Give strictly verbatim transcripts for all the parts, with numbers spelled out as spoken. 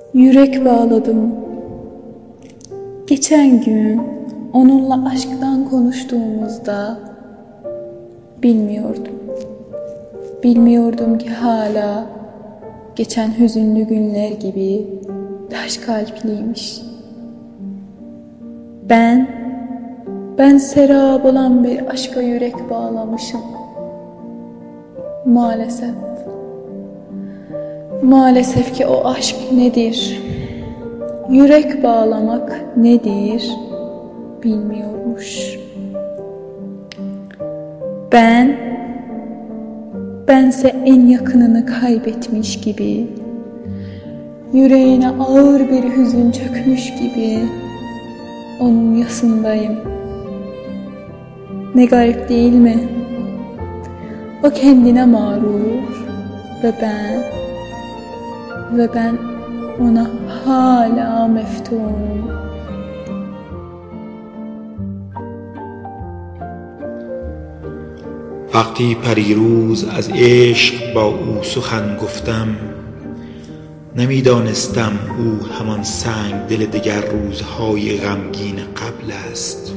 Yürek bağladım. Geçen gün onunla aşktan konuştuğumuzda bilmiyordum. Bilmiyordum ki hala geçen hüzünlü günler gibi taş kalpliymiş. Ben, ben serap olan bir aşka yürek bağlamışım. Maalesef. Maalesef ki o aşk nedir? Yürek bağlamak nedir? Bilmiyormuş. Ben, bense en yakınını kaybetmiş gibi, yüreğine ağır bir hüzün çökmüş gibi onun yasındayım. Ne garip değil mi? O kendine mağrur ve ben, ve ben ona hala meftunum. وقتی پریروز از عشق با او سخن گفتم، نمیدانستم او همان سنگ دل دگر روزهای غمگین قبل است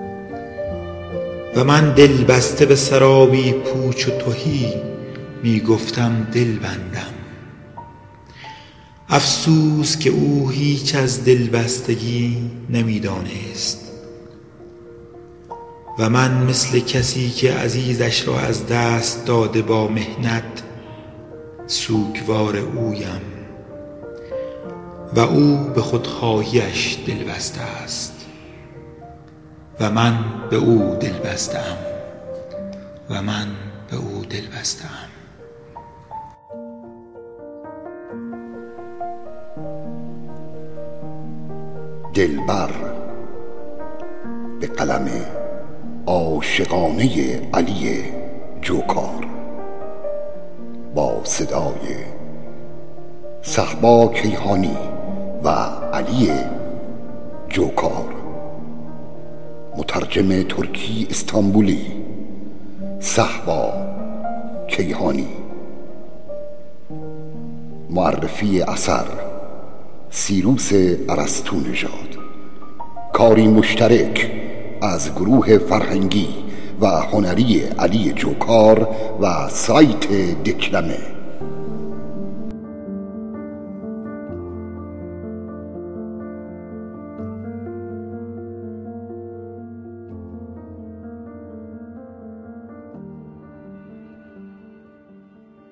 و من دل بسته به سرابی پوچ و تهی می گفتم دل بندم. افسوس که او هیچ از دل بستگی نمیدانست و من مثل کسی که عزیزش را از دست داده با محنت سوگوار اویم و او به خودخواهیش دل بسته است و من به او دل بسته‌ام و من به او دل بسته‌ام. دلبر به قلم عاشقانه علی جوکار با صدای صهبا کیهانی و علی جوکار، مترجم ترکی استانبولی صهبا کیهانی، معرفی اثر سیروس ارسطو نژاد، کاری مشترک از گروه فرهنگی و هنری علی جوکار و سایت دکلمه.